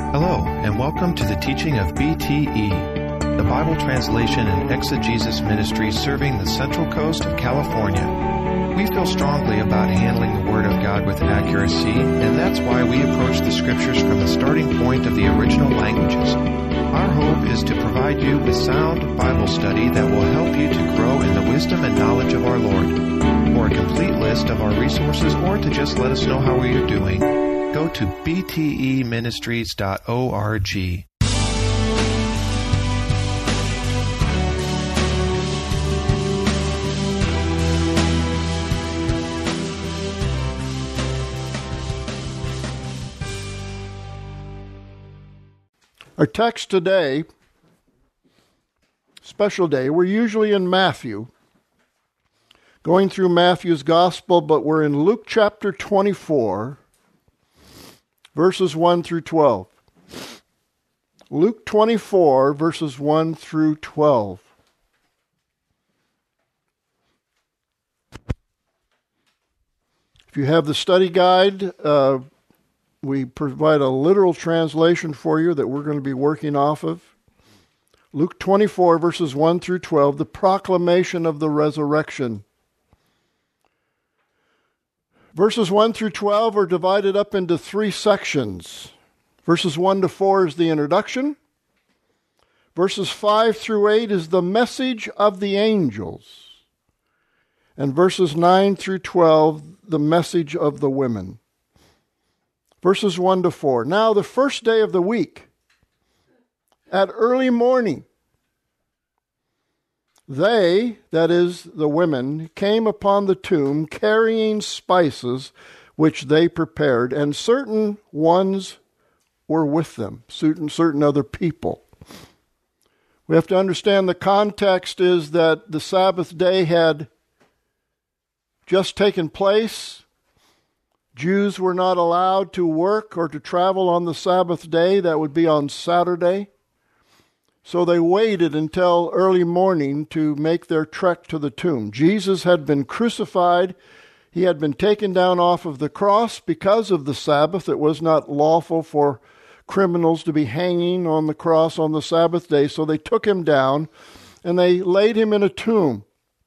Hello, and welcome to the teaching of BTE, the Bible Translation and Exegesis Ministry serving the Central Coast of California. We feel strongly about handling the Word of God with accuracy, and that's why we approach the Scriptures from the starting point of the original languages. Our hope is to provide you with sound Bible study that will help you to grow in the wisdom and knowledge of our Lord. For a complete list of our resources or to just let us know how we are doing, go to bteministries.org. Our text today, special day, we're usually in Matthew, going through Matthew's Gospel, but we're in Luke chapter 24, verses 1 through 12. Luke 24, verses 1 through 12. If you have the study guide, we provide a literal translation for you that we're going to be working off of. Luke 24, verses 1 through 12, the proclamation of the resurrection. Verses 1 through 12 are divided up into three sections. Verses 1 to 4 is the introduction. Verses 5 through 8 is the message of the angels. And verses 9 through 12, the message of the women. Verses 1 to 4. Now the first day of the week, at early morning, they, that is, the women, came upon the tomb carrying spices which they prepared, and certain ones were with them, certain other people. We have to understand the context is that the Sabbath day had just taken place. Jews were not allowed to work or to travel on the Sabbath day. That would be on Saturday. So they waited until early morning to make their trek to the tomb. Jesus had been crucified. He had been taken down off of the cross because of the Sabbath. It was not lawful for criminals to be hanging on the cross on the Sabbath day. So they took him down and they laid him in a tomb.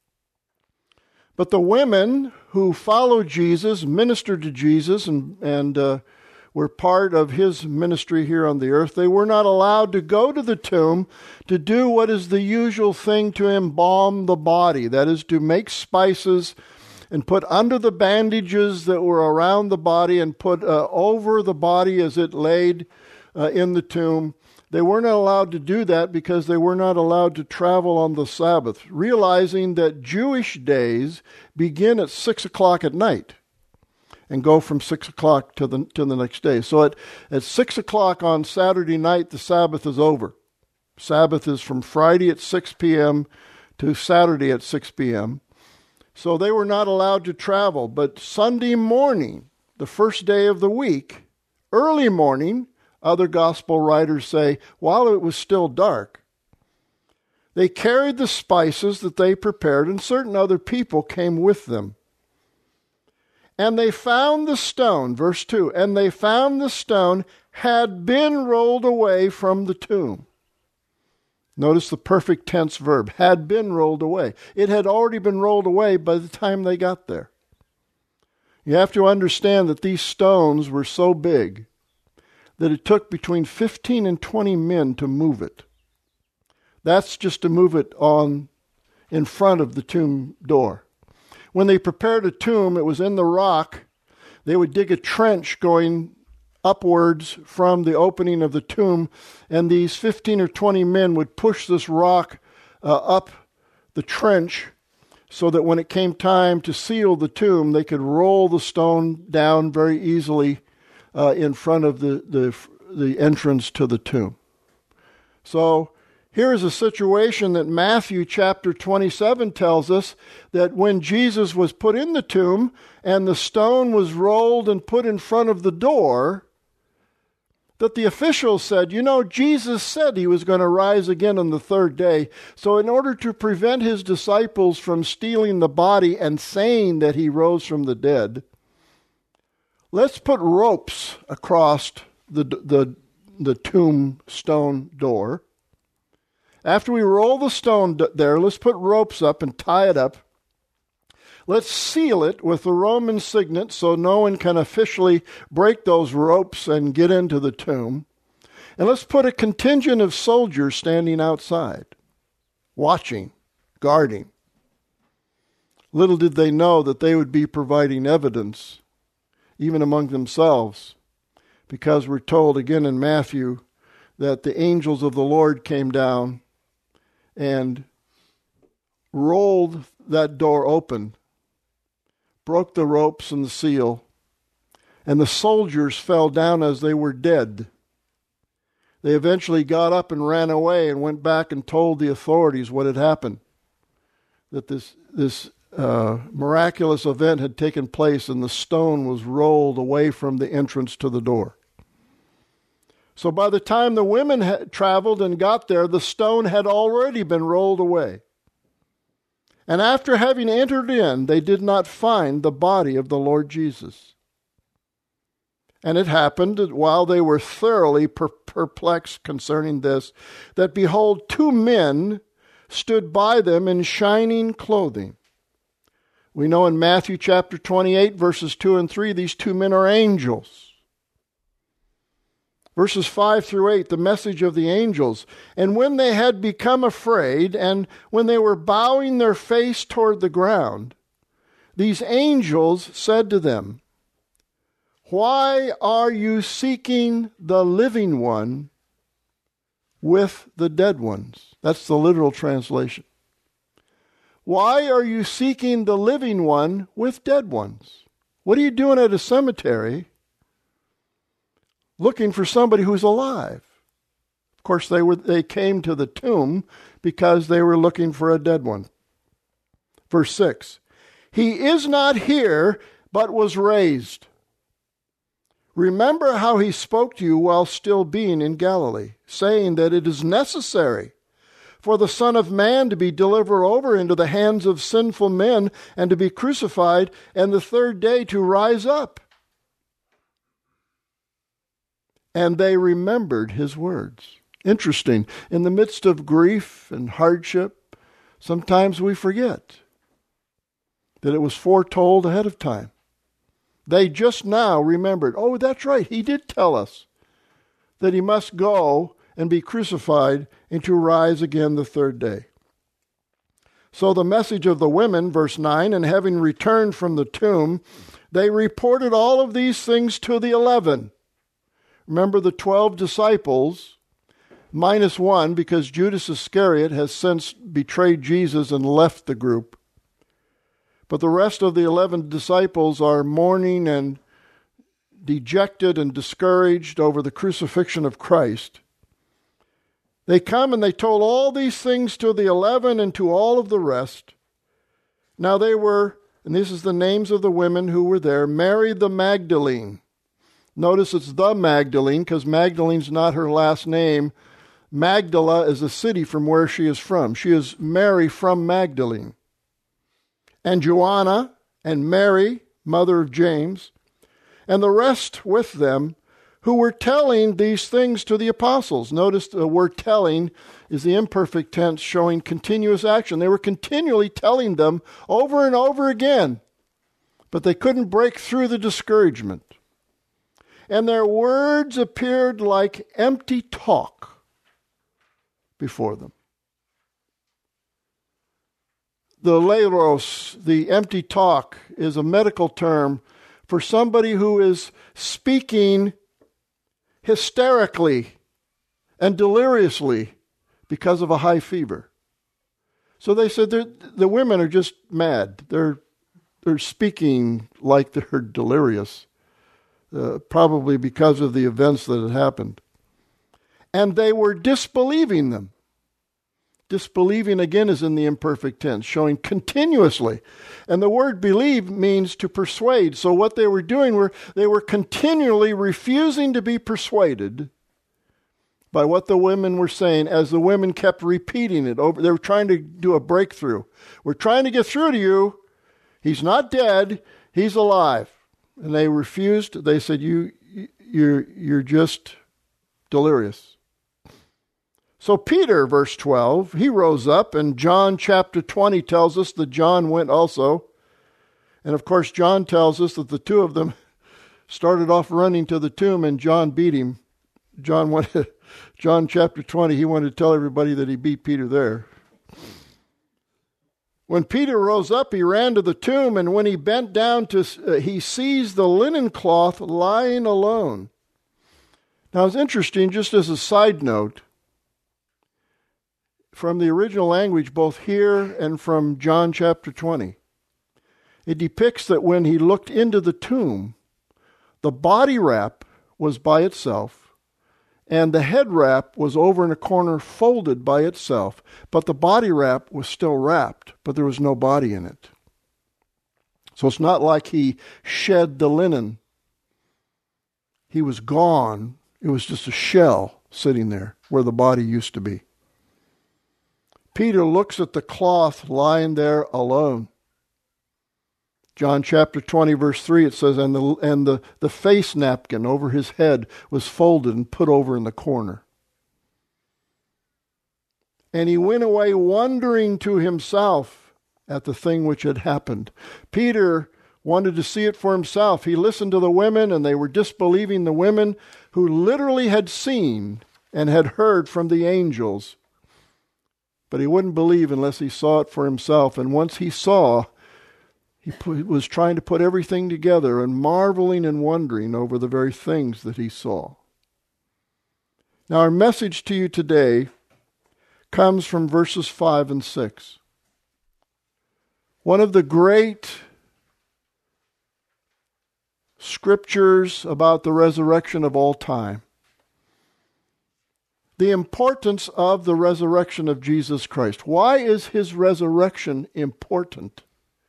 But the women who followed Jesus, ministered to Jesus, and were part of his ministry here on the earth, they were not allowed to go to the tomb to do what is the usual thing to embalm the body. That is, to make spices and put under the bandages that were around the body and put over the body as it laid in the tomb. They were not allowed to do that because they were not allowed to travel on the Sabbath, realizing that Jewish days begin at 6 o'clock at night and go from 6 o'clock to the next day. So at 6 o'clock on Saturday night, the Sabbath is over. Sabbath is from Friday at 6 p.m. to Saturday at 6 p.m. So they were not allowed to travel. But Sunday morning, the first day of the week, early morning, other gospel writers say, while it was still dark, they carried the spices that they prepared, and certain other people came with them. And they found the stone, verse 2, and they found the stone had been rolled away from the tomb. Notice the perfect tense verb, had been rolled away. It had already been rolled away by the time they got there. You have to understand that these stones were so big that it took between 15 and 20 men to move it. That's just to move it in front of the tomb door. When they prepared a tomb, it was in the rock. They would dig a trench going upwards from the opening of the tomb, and these 15 or 20 men would push this rock up the trench so that when it came time to seal the tomb, they could roll the stone down very easily in front of the entrance to the tomb. So here is a situation that Matthew chapter 27 tells us, that when Jesus was put in the tomb and the stone was rolled and put in front of the door, that the officials said, Jesus said he was going to rise again on the third day. So in order to prevent his disciples from stealing the body and saying that he rose from the dead, let's put ropes across the the tombstone door. After we roll the stone there, let's put ropes up and tie it up. Let's seal it with the Roman signet so no one can officially break those ropes and get into the tomb. And let's put a contingent of soldiers standing outside, watching, guarding. Little did they know that they would be providing evidence, even among themselves, because we're told again in Matthew that the angels of the Lord came down and rolled that door open, broke the ropes and the seal, and the soldiers fell down as they were dead. They eventually got up and ran away and went back and told the authorities what had happened, that this miraculous event had taken place and the stone was rolled away from the entrance to the door. So by the time the women had traveled and got there, the stone had already been rolled away. And after having entered in, they did not find the body of the Lord Jesus. And it happened that while they were thoroughly perplexed concerning this, that behold, 2 men stood by them in shining clothing. We know in Matthew chapter 28, verses 2 and 3, these 2 men are angels. Verses 5 through 8, the message of the angels. And when they had become afraid, and when they were bowing their face toward the ground, these angels said to them, "Why are you seeking the living one with the dead ones?" That's the literal translation. Why are you seeking the living one with dead ones? What are you doing at a cemetery looking for somebody who's alive? Of course, they came to the tomb because they were looking for a dead one. Verse 6, "He is not here, but was raised. Remember how he spoke to you while still being in Galilee, saying that it is necessary for the Son of Man to be delivered over into the hands of sinful men and to be crucified, and the 3rd day to rise up." And they remembered his words. Interesting. In the midst of grief and hardship, sometimes we forget that it was foretold ahead of time. They just now remembered, oh, that's right, he did tell us that he must go and be crucified and to rise again the 3rd day. So the message of the women, verse 9, "And having returned from the tomb, they reported all of these things to the 11. Remember the 12 disciples, minus 1, because Judas Iscariot has since betrayed Jesus and left the group. But the rest of the 11 disciples are mourning and dejected and discouraged over the crucifixion of Christ. They come and they told all these things to the 11 and to all of the rest. Now they were, and this is the names of the women who were there, Mary the Magdalene. Notice it's the Magdalene because Magdalene's not her last name. Magdala is a city from where she is from. She is Mary from Magdalene. And Joanna and Mary, mother of James, and the rest with them, who were telling these things to the apostles. Notice the word telling is the imperfect tense showing continuous action. They were continually telling them over and over again, but they couldn't break through the discouragement. And their words appeared like empty talk before them. The leiros, the empty talk, is a medical term for somebody who is speaking hysterically and deliriously because of a high fever. So they said the women are just mad. They're speaking like they're delirious, probably because of the events that had happened. And they were disbelieving them. Disbelieving again is in the imperfect tense, showing continuously. And the word believe means to persuade. So what they were doing they were continually refusing to be persuaded by what the women were saying as the women kept repeating it over. They were trying to do a breakthrough. We're trying to get through to you. He's not dead. He's alive. And they refused. They said, you're just delirious. So Peter, verse 12, he rose up, and John chapter 20 tells us that John went also. And of course, John tells us that the two of them started off running to the tomb, and John beat him. John chapter 20, he wanted to tell everybody that he beat Peter there. When Peter rose up, he ran to the tomb, and when he bent down, he sees the linen cloth lying alone. Now, it's interesting, just as a side note, from the original language, both here and from John chapter 20, it depicts that when he looked into the tomb, the body wrap was by itself, and the head wrap was over in a corner folded by itself, but the body wrap was still wrapped, but there was no body in it. So it's not like he shed the linen. He was gone. It was just a shell sitting there where the body used to be. Peter looks at the cloth lying there alone. John chapter 20, verse 3, it says, and the face napkin over his head was folded and put over in the corner. And he went away wondering to himself at the thing which had happened. Peter wanted to see it for himself. He listened to the women, and they were disbelieving the women who literally had seen and had heard from the angels. But he wouldn't believe unless he saw it for himself. And once he saw, he was trying to put everything together and marveling and wondering over the very things that he saw. Now, our message to you today comes from verses 5 and 6. One of the great scriptures about the resurrection of all time. The importance of the resurrection of Jesus Christ. Why is his resurrection important?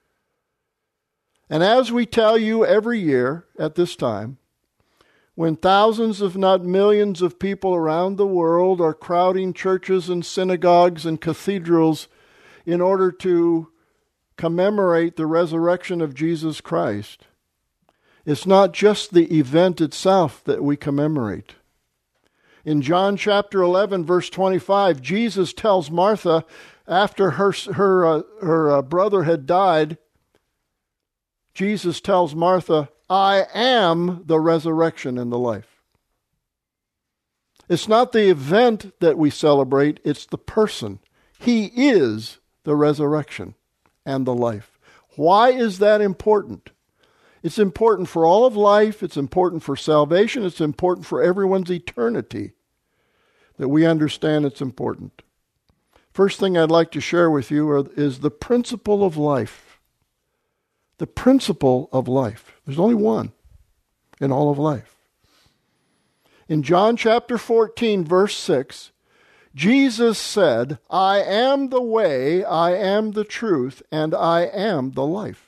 And as we tell you every year at this time, when thousands, if not millions, of people around the world are crowding churches and synagogues and cathedrals in order to commemorate the resurrection of Jesus Christ, it's not just the event itself that we commemorate. In John chapter 11, verse 25, Jesus tells Martha, after her brother had died, Jesus tells Martha, I am the resurrection and the life. It's not the event that we celebrate, it's the person. He is the resurrection and the life. Why is that important? It's important for all of life. It's important for salvation. It's important for everyone's eternity that we understand it's important. First thing I'd like to share with you is the principle of life. The principle of life. There's only one in all of life. In John chapter 14, verse 6, Jesus said, I am the way, I am the truth, and I am the life.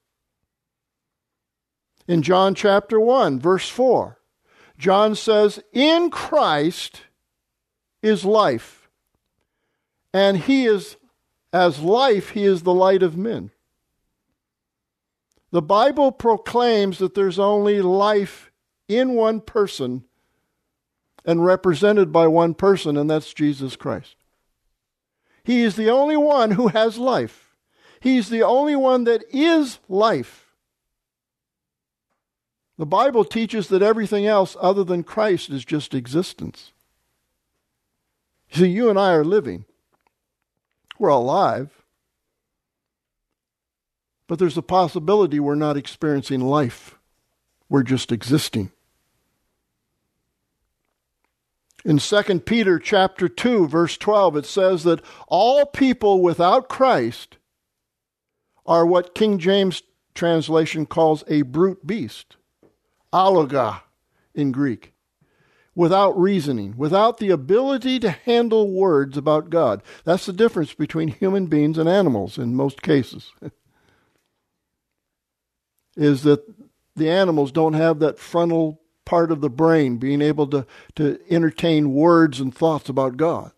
In John chapter 1, verse 4, John says, in Christ is life, and he is, as life, he is the light of men. The Bible proclaims that there's only life in one person and represented by one person, and that's Jesus Christ. He is the only one who has life. He's the only one that is life. The Bible teaches that everything else other than Christ is just existence. See, you and I are living. We're alive. But there's a possibility we're not experiencing life. We're just existing. In 2 Peter chapter 2, verse 12, it says that all people without Christ are what King James translation calls a brute beast. Aloga in Greek. Without reasoning, without the ability to handle words about God. That's the difference between human beings and animals in most cases. Is that the animals don't have that frontal part of the brain being able to entertain words and thoughts about God.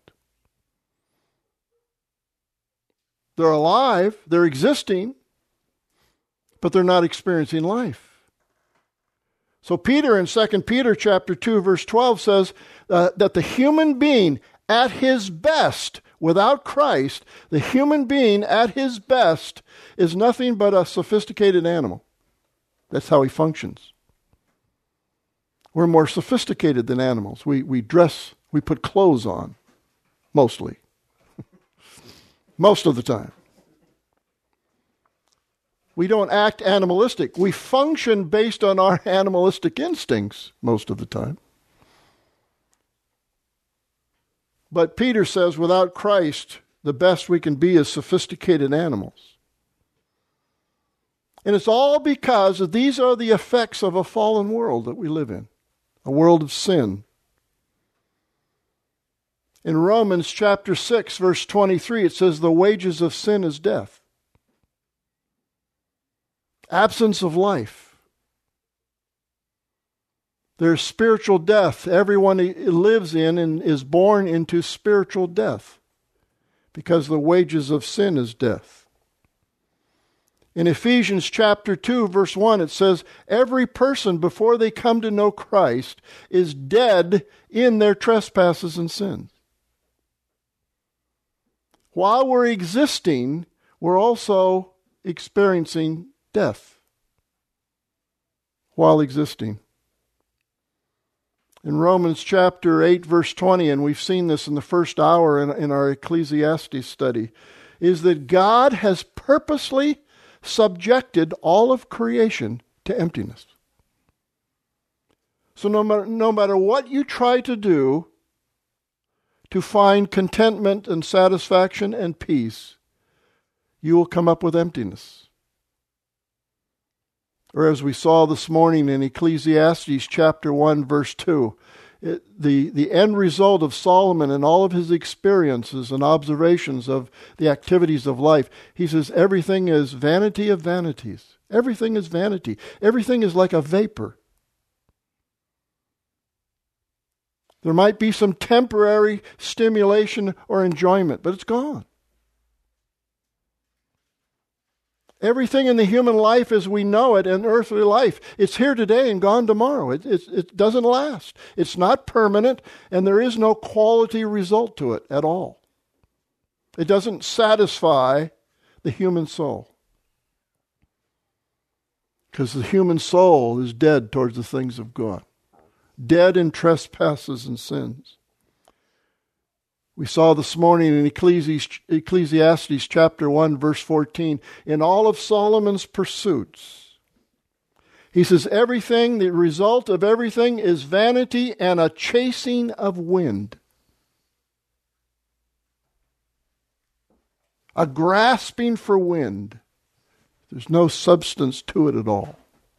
They're alive, they're existing, but they're not experiencing life. So Peter in 2 Peter chapter 2, verse 12 says that the human being at his best, without Christ, the human being at his best is nothing but a sophisticated animal. That's how he functions. We're more sophisticated than animals. We dress, we put clothes on, mostly. Most of the time. We don't act animalistic. We function based on our animalistic instincts most of the time. But Peter says without Christ, the best we can be is sophisticated animals. And it's all because these are the effects of a fallen world that we live in, a world of sin. In Romans chapter 6, verse 23, it says, the wages of sin is death. Absence of life. There's spiritual death. Everyone lives in and is born into spiritual death because the wages of sin is death. In Ephesians chapter 2, verse 1, it says, every person before they come to know Christ is dead in their trespasses and sins. While we're existing, we're also experiencing death while existing. In Romans chapter 8, verse 20, and we've seen this in the first hour in our Ecclesiastes study, is that God has purposely subjected all of creation to emptiness. So no matter what you try to do to find contentment and satisfaction and peace, you will come up with emptiness. Or as we saw this morning in Ecclesiastes chapter 1, verse 2, the end result of Solomon and all of his experiences and observations of the activities of life, he says everything is vanity of vanities. Everything is vanity. Everything is like a vapor. There might be some temporary stimulation or enjoyment, but it's gone. Everything in the human life as we know it in earthly life, it's here today and gone tomorrow. It doesn't last. It's not permanent, and there is no quality result to it at all. It doesn't satisfy the human soul. Because the human soul is dead towards the things of God. Dead in trespasses and sins. We saw this morning in Ecclesiastes chapter 1, verse 14, in all of Solomon's pursuits, he says, everything, the result of everything is vanity and a chasing of wind. A grasping for wind. There's no substance to it at all.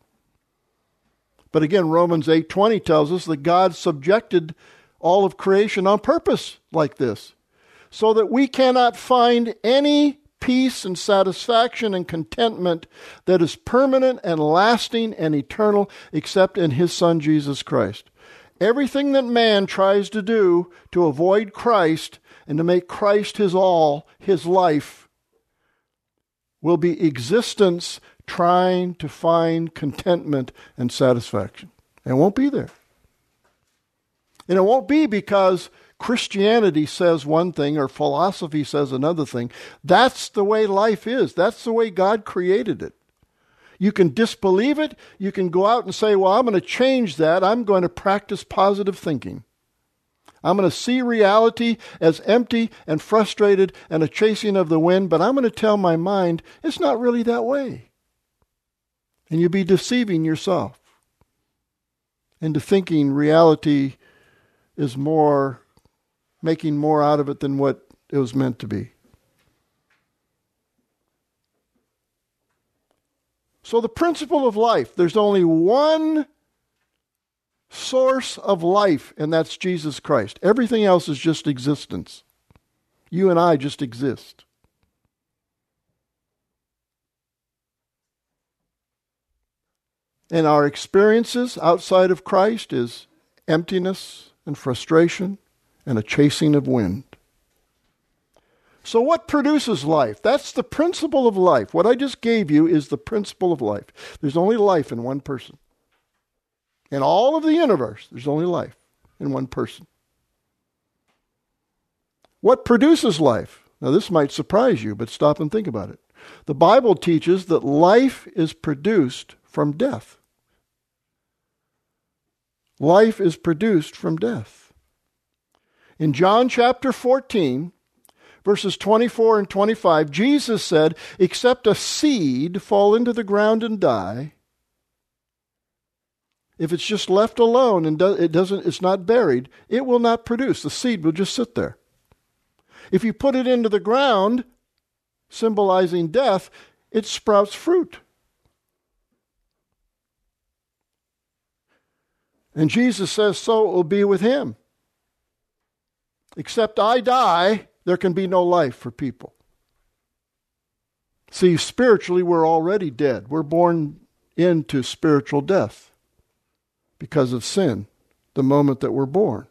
But again, Romans 8:20 tells us that God subjected all of creation on purpose like this, so that we cannot find any peace and satisfaction and contentment that is permanent and lasting and eternal except in His Son Jesus Christ. Everything that man tries to do to avoid Christ and to make Christ his all, his life, will be existence trying to find contentment and satisfaction. And it won't be there. And it won't be because Christianity says one thing or philosophy says another thing. That's the way life is. That's the way God created it. You can disbelieve it. You can go out and say, well, I'm going to change that. I'm going to practice positive thinking. I'm going to see reality as empty and frustrated and a chasing of the wind, but I'm going to tell my mind it's not really that way. And you'll be deceiving yourself into thinking reality is more, making more out of it than what it was meant to be. So the principle of life, there's only one source of life, and that's Jesus Christ. Everything else is just existence. You and I just exist. And our experiences outside of Christ is emptiness and frustration and a chasing of wind. So what produces life? That's the principle of life. What I just gave you is the principle of life. There's only life in one person. In all of the universe, there's only life in one person. What produces life? Now, this might surprise you, but stop and think about it. The Bible teaches that life is produced from death. Life is produced from death. In John chapter 14, verses 24 and 25, Jesus said, "Except a seed fall into the ground and die, if it's just left alone and it's not buried, it will not produce. The seed will just sit there. If you put it into the ground, symbolizing death, it sprouts fruit." And Jesus says, so it will be with him. Except I die, there can be no life for people. See, spiritually, we're already dead. We're born into spiritual death because of sin, the moment that we're born.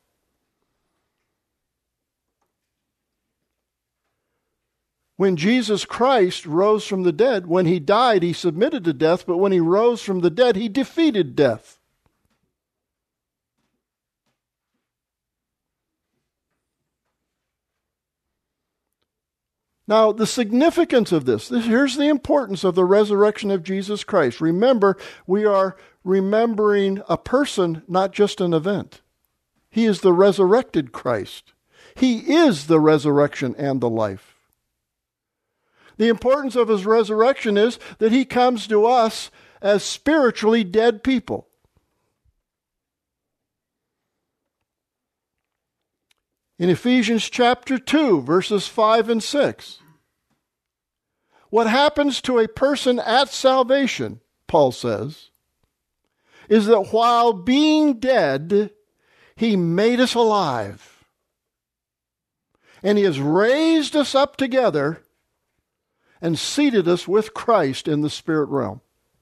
When Jesus Christ rose from the dead, when he died, he submitted to death, but when he rose from the dead, he defeated death. Now, the significance of this, here's the importance of the resurrection of Jesus Christ. Remember, we are remembering a person, not just an event. He is the resurrected Christ. He is the resurrection and the life. The importance of his resurrection is that he comes to us as spiritually dead people. In Ephesians chapter 2, verses 5 and 6, what happens to a person at salvation, Paul says, is that while being dead, he made us alive. And he has raised us up together and seated us with Christ in the spirit realm.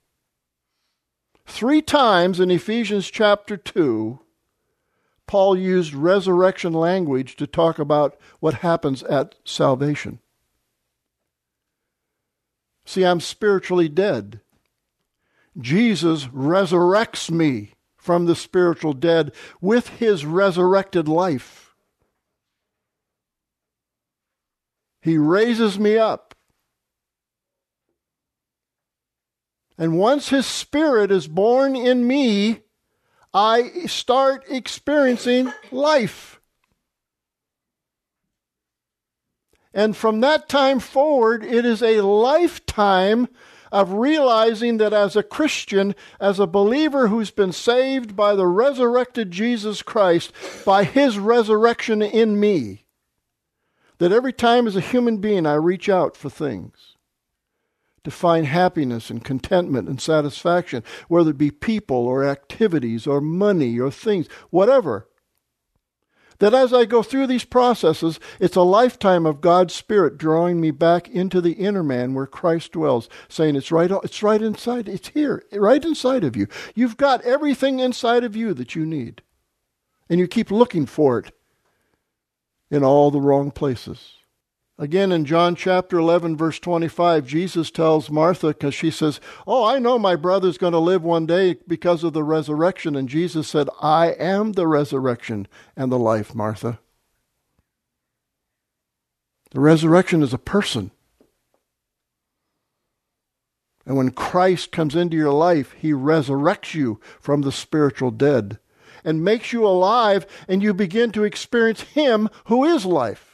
3 times in Ephesians chapter 2, Paul used resurrection language to talk about what happens at salvation. See, I'm spiritually dead. Jesus resurrects me from the spiritual dead with his resurrected life. He raises me up. And once his spirit is born in me, I start experiencing life. And from that time forward, it is a lifetime of realizing that as a Christian, as a believer who's been saved by the resurrected Jesus Christ, by his resurrection in me, that every time as a human being I reach out for things to find happiness and contentment and satisfaction, whether it be people or activities or money or things, whatever. That as I go through these processes, it's a lifetime of God's Spirit drawing me back into the inner man where Christ dwells, saying it's right inside, it's here, right inside of you. You've got everything inside of you that you need. And you keep looking for it in all the wrong places. Again, in John chapter 11, verse 25, Jesus tells Martha, because she says, "Oh, I know my brother's going to live one day because of the resurrection." And Jesus said, "I am the resurrection and the life, Martha." The resurrection is a person. And when Christ comes into your life, he resurrects you from the spiritual dead and makes you alive, and you begin to experience him who is life.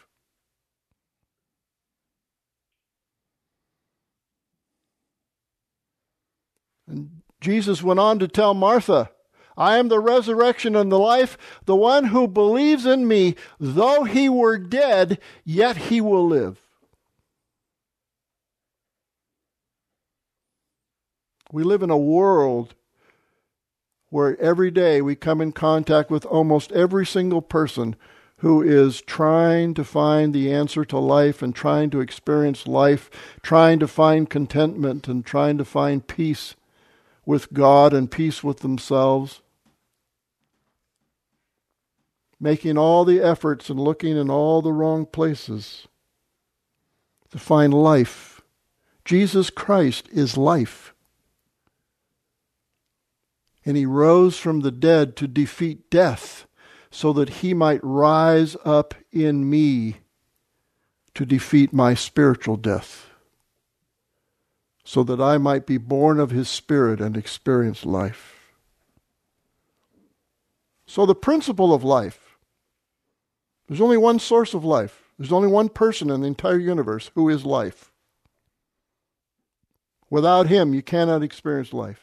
And Jesus went on to tell Martha, "I am the resurrection and the life. The one who believes in me, though he were dead, yet he will live." We live in a world where every day we come in contact with almost every single person who is trying to find the answer to life and trying to experience life, trying to find contentment and trying to find peace with God and peace with themselves, making all the efforts and looking in all the wrong places to find life. Jesus Christ is life. And he rose from the dead to defeat death, so that he might rise up in me to defeat my spiritual death, so that I might be born of his Spirit and experience life. So the principle of life, there's only one source of life. There's only one person in the entire universe who is life. Without him, you cannot experience life.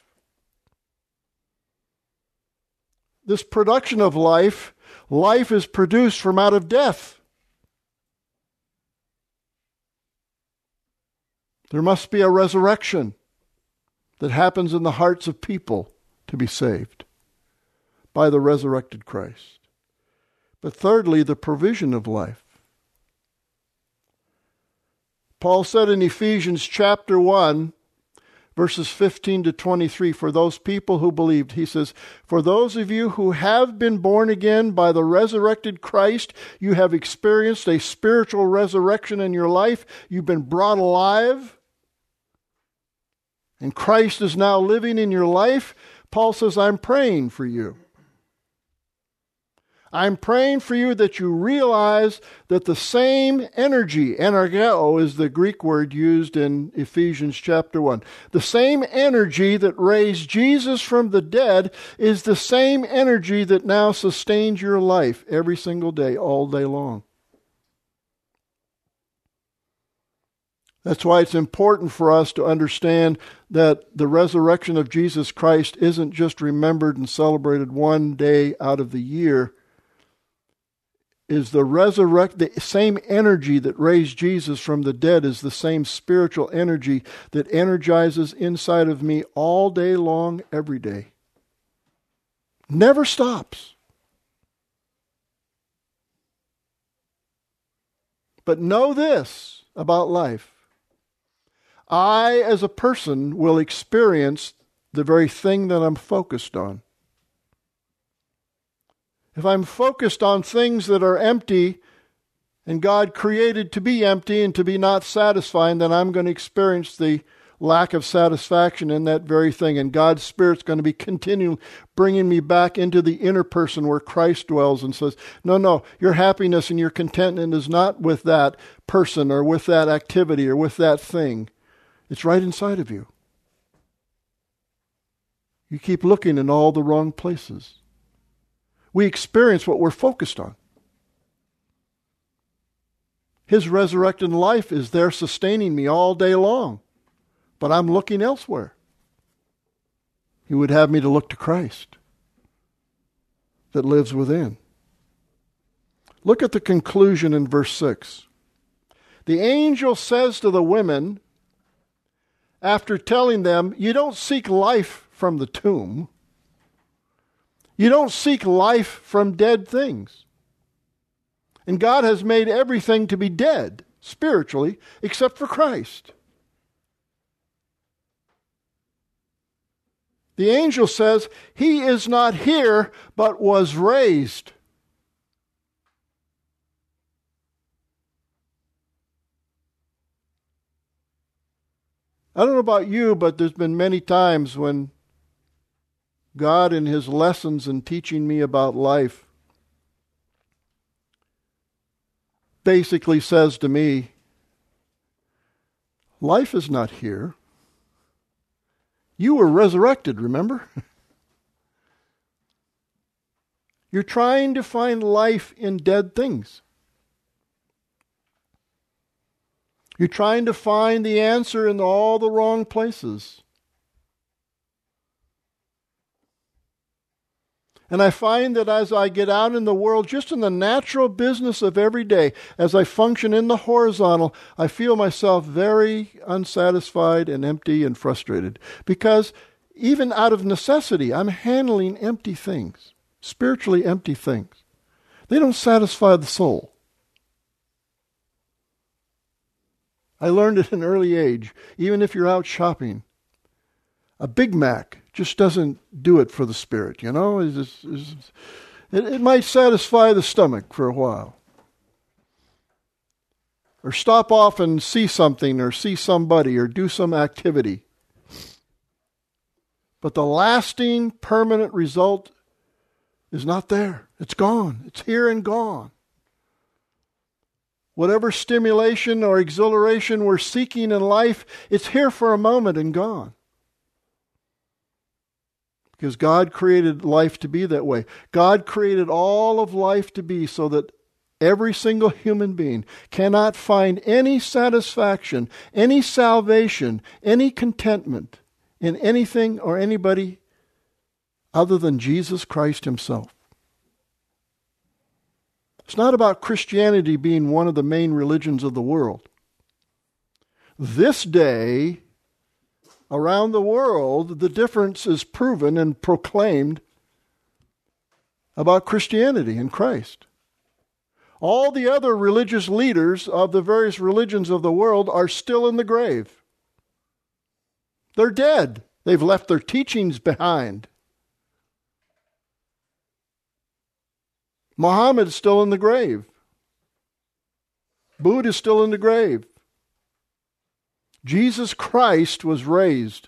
This production of life is produced from out of death. There must be a resurrection that happens in the hearts of people to be saved by the resurrected Christ. But thirdly, the provision of life. Paul said in Ephesians chapter 1, verses 15 to 23, for those people who believed, he says, for those of you who have been born again by the resurrected Christ, you have experienced a spiritual resurrection in your life. You've been brought alive, and Christ is now living in your life. Paul says, I'm praying for you. I'm praying for you that you realize that the same energy, energeo is the Greek word used in Ephesians chapter 1. The same energy that raised Jesus from the dead is the same energy that now sustains your life every single day, all day long. That's why it's important for us to understand that the resurrection of Jesus Christ isn't just remembered and celebrated one day out of the year. Is the same energy that raised Jesus from the dead is the same spiritual energy that energizes inside of me all day long, every day. Never stops. But know this about life. I, as a person, will experience the very thing that I'm focused on. If I'm focused on things that are empty, and God created to be empty and to be not satisfying, then I'm going to experience the lack of satisfaction in that very thing. And God's Spirit's going to be continually bringing me back into the inner person where Christ dwells and says, no, your happiness and your contentment is not with that person or with that activity or with that thing. It's right inside of you. You keep looking in all the wrong places. We experience what we're focused on. His resurrected life is there sustaining me all day long, but I'm looking elsewhere. He would have me to look to Christ that lives within. Look at the conclusion in verse 6. The angel says to the women, after telling them, you don't seek life from the tomb. You don't seek life from dead things. And God has made everything to be dead, spiritually, except for Christ. The angel says, he is not here, but was raised. I don't know about you, but there's been many times when God, in his lessons and teaching me about life, basically says to me, life is not here. You were resurrected, remember? You're trying to find life in dead things. You're trying to find the answer in all the wrong places. And I find that as I get out in the world, just in the natural business of every day, as I function in the horizontal, I feel myself very unsatisfied and empty and frustrated. Because even out of necessity, I'm handling empty things, spiritually empty things. They don't satisfy the soul. I learned at an early age, even if you're out shopping, a Big Mac just doesn't do it for the spirit, you know? It might satisfy the stomach for a while. Or stop off and see something or see somebody or do some activity. But the lasting, permanent result is not there. It's gone. It's here and gone. Whatever stimulation or exhilaration we're seeking in life, it's here for a moment and gone. Because God created life to be that way. God created all of life to be so that every single human being cannot find any satisfaction, any salvation, any contentment in anything or anybody other than Jesus Christ himself. It's not about Christianity being one of the main religions of the world. This day, around the world, the difference is proven and proclaimed about Christianity and Christ. All the other religious leaders of the various religions of the world are still in the grave. They're dead. They've left their teachings behind. Muhammad's still in the grave. Buddha's still in the grave. Jesus Christ was raised.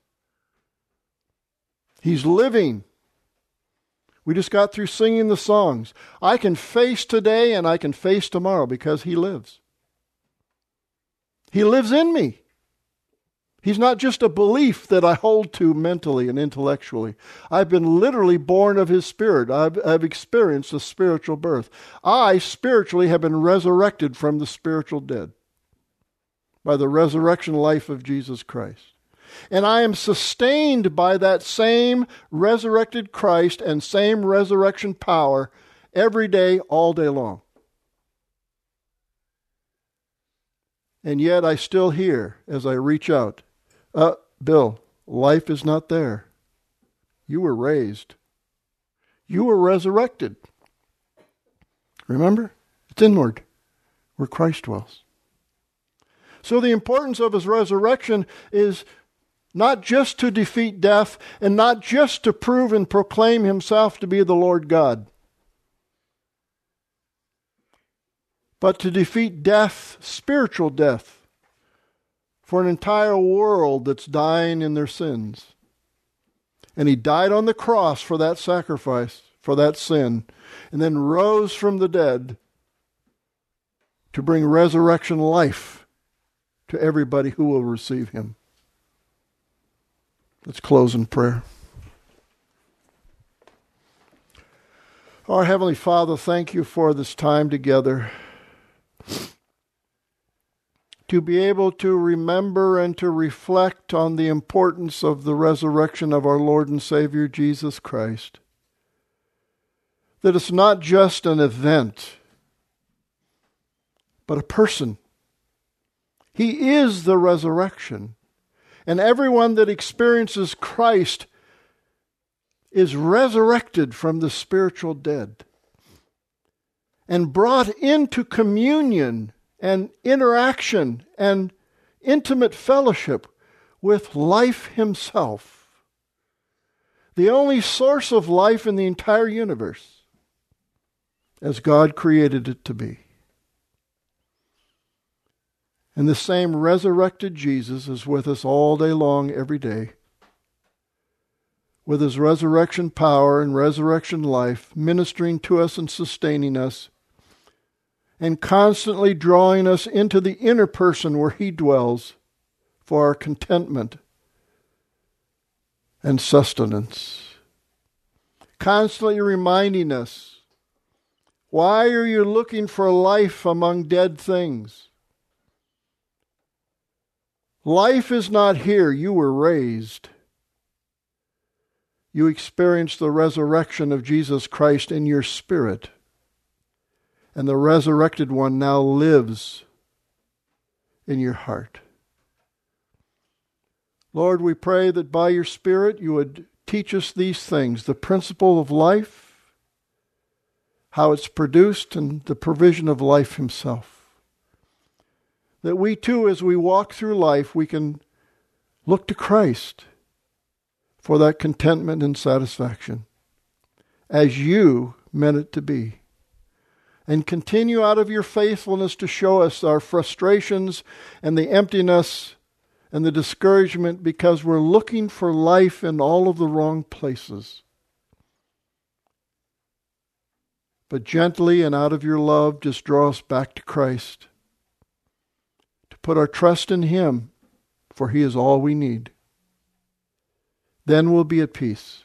He's living. We just got through singing the songs. I can face today and I can face tomorrow because he lives. He lives in me. He's not just a belief that I hold to mentally and intellectually. I've been literally born of his Spirit. I've experienced a spiritual birth. I spiritually have been resurrected from the spiritual dead by the resurrection life of Jesus Christ. And I am sustained by that same resurrected Christ and same resurrection power every day, all day long. And yet I still hear, as I reach out, Bill, life is not there. You were raised. You were resurrected. Remember? It's inward, where Christ dwells. So the importance of his resurrection is not just to defeat death and not just to prove and proclaim himself to be the Lord God, but to defeat death, spiritual death, for an entire world that's dying in their sins. And he died on the cross for that sacrifice, for that sin, and then rose from the dead to bring resurrection life to everybody who will receive him. Let's close in prayer. Our Heavenly Father, thank you for this time together, to be able to remember and to reflect on the importance of the resurrection of our Lord and Savior Jesus Christ. That it's not just an event, but a person. He is the resurrection. And everyone that experiences Christ is resurrected from the spiritual dead and brought into communion and interaction and intimate fellowship with life himself, the only source of life in the entire universe, as God created it to be. And the same resurrected Jesus is with us all day long, every day, with his resurrection power and resurrection life, ministering to us and sustaining us, and constantly drawing us into the inner person where he dwells for our contentment and sustenance. Constantly reminding us, why are you looking for life among dead things? Life is not here. You were raised. You experienced the resurrection of Jesus Christ in your spirit. And the resurrected one now lives in your heart. Lord, we pray that by your Spirit you would teach us these things, the principle of life, how it's produced, and the provision of life himself. That we too, as we walk through life, we can look to Christ for that contentment and satisfaction, as you meant it to be. And continue out of your faithfulness to show us our frustrations and the emptiness and the discouragement because we're looking for life in all of the wrong places. But gently and out of your love, just draw us back to Christ, to put our trust in Him, for He is all we need. Then we'll be at peace.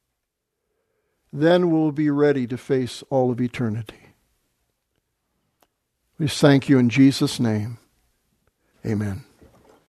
Then we'll be ready to face all of eternity. We thank you in Jesus' name. Amen.